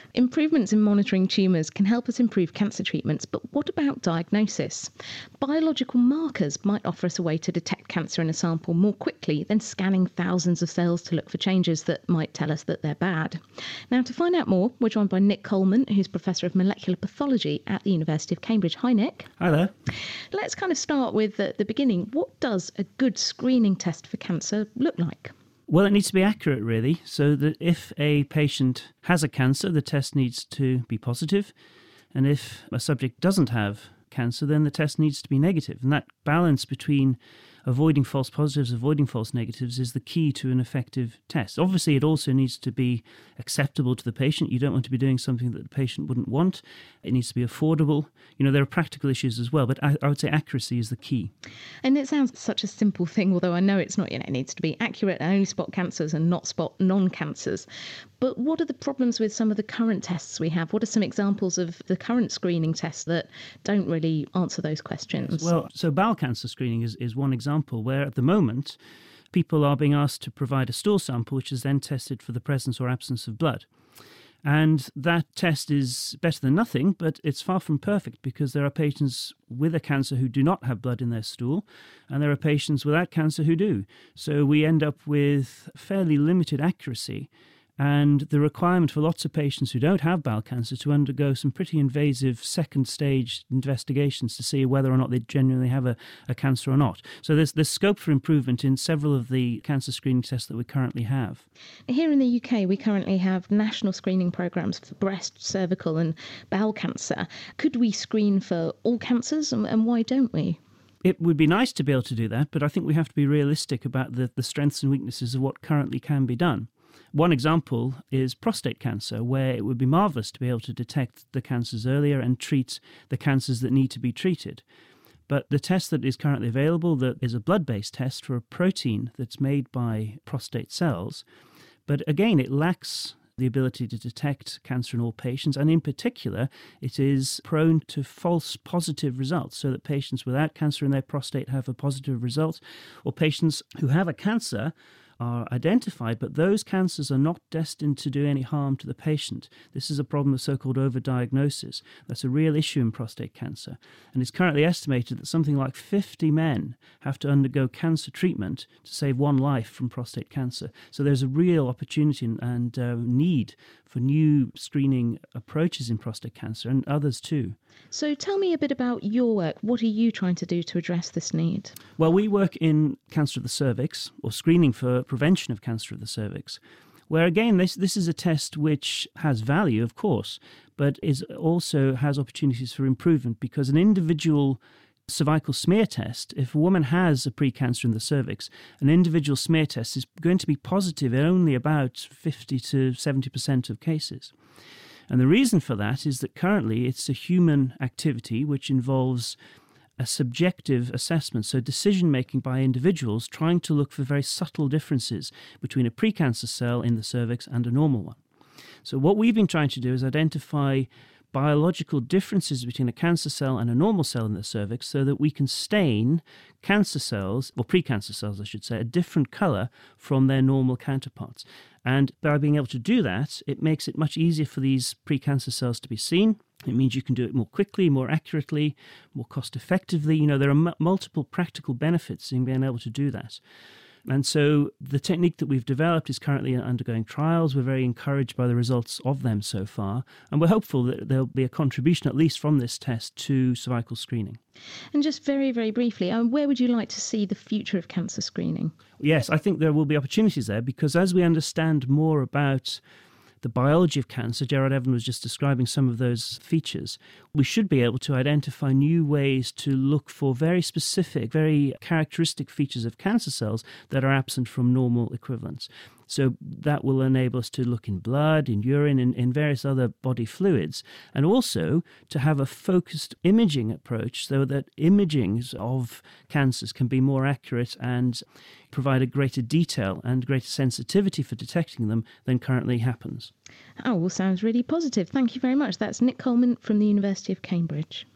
Improvements in monitoring tumours can help us improve cancer treatments, but what about diagnosis? Biological markers might offer us a way to detect cancer in a sample more quickly than scanning thousands of cells to look for changes that might tell us that they're bad. Now, to find out more, we're joined by Nick Coleman, who's Professor of Molecular Pathology at the University of Cambridge. Hi, Nick. Hi there. Let's kind of start with the beginning. What does a good screening test for cancer look like? Well, it needs to be accurate, really, so that if a patient has a cancer, the test needs to be positive, and if a subject doesn't have cancer, then the test needs to be negative. And that balance between avoiding false positives, avoiding false negatives is the key to an effective test. Obviously, it also needs to be acceptable to the patient. You don't want to be doing something that the patient wouldn't want. It needs to be affordable. There are practical issues as well, but I would say accuracy is the key. And it sounds such a simple thing, although I know it's not. It needs to be accurate and only spot cancers and not spot non-cancers. But what are the problems with some of the current tests we have? What are some examples of the current screening tests that don't really answer those questions? Well, so bowel cancer screening is one example where at the moment people are being asked to provide a stool sample which is then tested for the presence or absence of blood. And that test is better than nothing, but it's far from perfect because there are patients with a cancer who do not have blood in their stool, and there are patients without cancer who do. So we end up with fairly limited accuracy and the requirement for lots of patients who don't have bowel cancer to undergo some pretty invasive second stage investigations to see whether or not they genuinely have a cancer or not. So there's scope for improvement in several of the cancer screening tests that we currently have. Here in the UK, we currently have national screening programmes for breast, cervical and bowel cancer. Could we screen for all cancers and why don't we? It would be nice to be able to do that, but I think we have to be realistic about the strengths and weaknesses of what currently can be done. One example is prostate cancer, where it would be marvellous to be able to detect the cancers earlier and treat the cancers that need to be treated. But the test that is currently available, that is a blood-based test for a protein that's made by prostate cells, but again, it lacks the ability to detect cancer in all patients, and in particular, it is prone to false positive results, so that patients without cancer in their prostate have a positive result, or patients who have a cancer are identified, but those cancers are not destined to do any harm to the patient. This is a problem of so-called overdiagnosis. That's a real issue in prostate cancer. And it's currently estimated that something like 50 men have to undergo cancer treatment to save one life from prostate cancer. So there's a real opportunity and need for new screening approaches in prostate cancer and others too. So tell me a bit about your work. What are you trying to do to address this need? Well, we work in cancer of the cervix, or screening for prevention of cancer of the cervix, where again, this is a test which has value, of course, but also has opportunities for improvement, because an individual cervical smear test, if a woman has a precancer in the cervix, an individual smear test is going to be positive in only about 50 to 70% of cases. And the reason for that is that currently it's a human activity which involves a subjective assessment, so decision-making by individuals trying to look for very subtle differences between a precancer cell in the cervix and a normal one. So what we've been trying to do is identify biological differences between a cancer cell and a normal cell in the cervix so that we can stain cancer cells, or precancer cells I should say, a different colour from their normal counterparts. And by being able to do that, it makes it much easier for these precancer cells to be seen. It means you can do it more quickly, more accurately, more cost effectively. There are multiple practical benefits in being able to do that. And so the technique that we've developed is currently undergoing trials. We're very encouraged by the results of them so far, and we're hopeful that there'll be a contribution, at least from this test, to cervical screening. And just very, very briefly, where would you like to see the future of cancer screening? Yes, I think there will be opportunities there, because as we understand more about the biology of cancer, Gerard Evan was just describing some of those features, we should be able to identify new ways to look for very specific, very characteristic features of cancer cells that are absent from normal equivalents. So that will enable us to look in blood, in urine, in various other body fluids, and also to have a focused imaging approach so that imagings of cancers can be more accurate and provide a greater detail and greater sensitivity for detecting them than currently happens. Oh, well, sounds really positive. Thank you very much. That's Nick Coleman from the University of Cambridge.